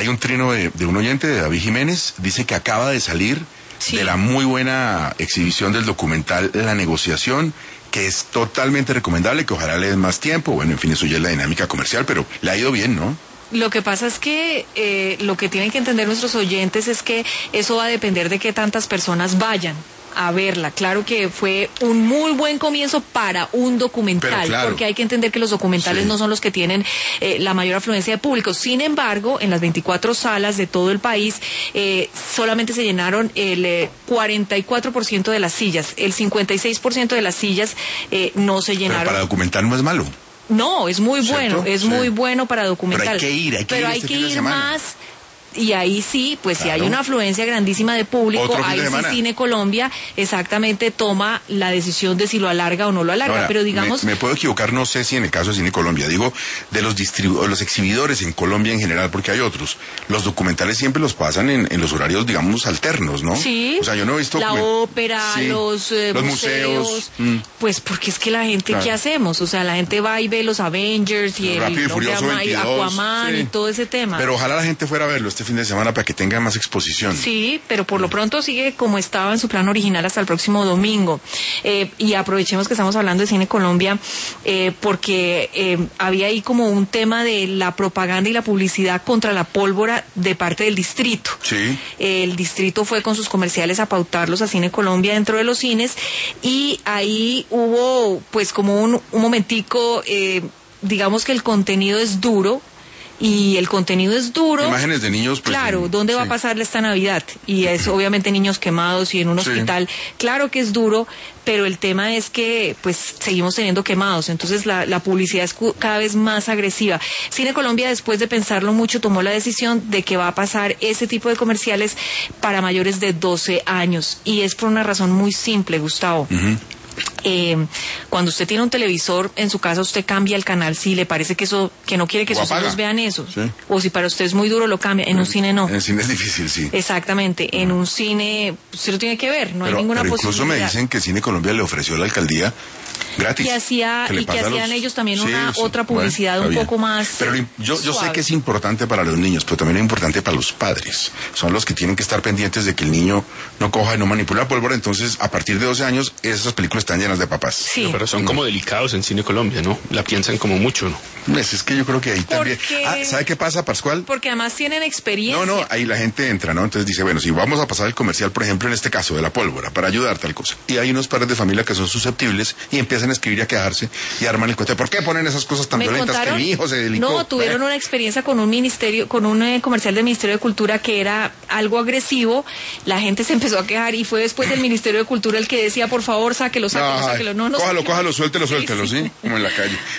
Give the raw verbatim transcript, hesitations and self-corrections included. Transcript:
Hay un trino de, de un oyente, de David Jiménez, dice que acaba de salir sí. de la muy buena exhibición del documental La Negociación, que es totalmente recomendable, que ojalá le den más tiempo. Bueno, en fin, eso ya es la dinámica comercial, pero le ha ido bien, ¿no? Lo que pasa es que eh, lo que tienen que entender nuestros oyentes es que eso va a depender de que tantas personas vayan a verla. Claro que fue un muy buen comienzo para un documental, claro, porque hay que entender que los documentales sí. no son los que tienen eh, la mayor afluencia de público. Sin embargo, en las veinticuatro salas de todo el país eh, solamente se llenaron el eh, cuarenta y cuatro por ciento de las sillas. El cincuenta y seis por ciento de las sillas eh, no se llenaron. Pero para documental no es malo. No, es muy bueno, es sí. muy bueno para documental. Pero hay que ir, hay que Pero ir, hay este que fin de ir semana. más. Y ahí sí, pues claro. si hay una afluencia grandísima de público, ahí sí Cine Colombia exactamente toma la decisión de si lo alarga o no lo alarga. Ahora, pero digamos... Me, me puedo equivocar, no sé si en el caso de Cine Colombia, digo, de los distribu los exhibidores en Colombia en general, porque hay otros. Los documentales siempre los pasan en, en los horarios, digamos, alternos, ¿no? Sí. O sea, yo no he visto... La ópera, sí, los, eh, los museos. museos. Mm. Pues porque es que la gente, claro. ¿qué hacemos? O sea, la gente va y ve los Avengers y el... Rápido y Furioso veintidós, Aquaman sí. y todo ese tema. Pero ojalá la gente fuera a verlo este fin de semana para que tenga más exposición. Sí, pero por lo pronto sigue como estaba en su plan original hasta el próximo domingo. Eh, y aprovechemos que estamos hablando de Cine Colombia, eh, porque eh, había ahí como un tema de la propaganda y la publicidad contra la pólvora de parte del distrito. Sí. Eh, el distrito fue con sus comerciales a pautarlos a Cine Colombia dentro de los cines, y ahí hubo pues como un, un momentico, eh, digamos que el contenido es duro, y el contenido es duro. Imágenes de niños, pues. Claro, ¿dónde sí. va a pasarle esta Navidad? Y es obviamente niños quemados y en un hospital. Sí. Claro que es duro, pero el tema es que pues seguimos teniendo quemados, entonces la, la publicidad es cada vez más agresiva. Cine Colombia, después de pensarlo mucho, tomó la decisión de que va a pasar ese tipo de comerciales para mayores de doce años, y es por una razón muy simple, Gustavo. Uh-huh. Eh, cuando usted tiene un televisor en su casa, usted cambia el canal si le parece que eso, que no quiere que sus hijos vean eso, sí. o si para usted es muy duro lo cambia. En un cine no. En el cine es difícil, sí. Exactamente, uh-huh. en un cine usted lo tiene que ver, no pero, hay ninguna pero posibilidad. Incluso me dicen que Cine Colombia le ofreció a la alcaldía gratis. Y hacía que y que hacían los... ellos también sí, una sí, otra publicidad bueno, un poco más. Pero yo, yo sé que es importante para los niños, pero también es importante para los padres. Son los que tienen que estar pendientes de que el niño no coja y no manipula pólvora. Entonces, a partir de doce años, esas películas están llenas de papás. Sí. Pero son como delicados en Cine Colombia, ¿no? La piensan como mucho, ¿no? Pues es que yo creo que ahí también. Porque... Ah, ¿sabe qué pasa, Pascual? Porque además tienen experiencia. No, no, ahí la gente entra, ¿no? Entonces dice, bueno, si vamos a pasar el comercial, por ejemplo, en este caso de la pólvora, para ayudar tal cosa. Y hay unos padres de familia que son susceptibles y empiezan a escribir y a quejarse y arman el cuento. ¿Por qué ponen esas cosas tan Me violentas contaron, que mi hijo se delicó? No, tuvieron ¿eh? una experiencia con un ministerio, con un eh, comercial del Ministerio de Cultura que era algo agresivo. La gente se empezó a quejar y fue después del Ministerio de Cultura el que decía, por favor, sáquelo, sáquelo, Ay, sáquelo. No, no, cójalo, sáquelo. cójalo, suéltelo, suéltelo, ¿sí? ¿sí? Como en la calle.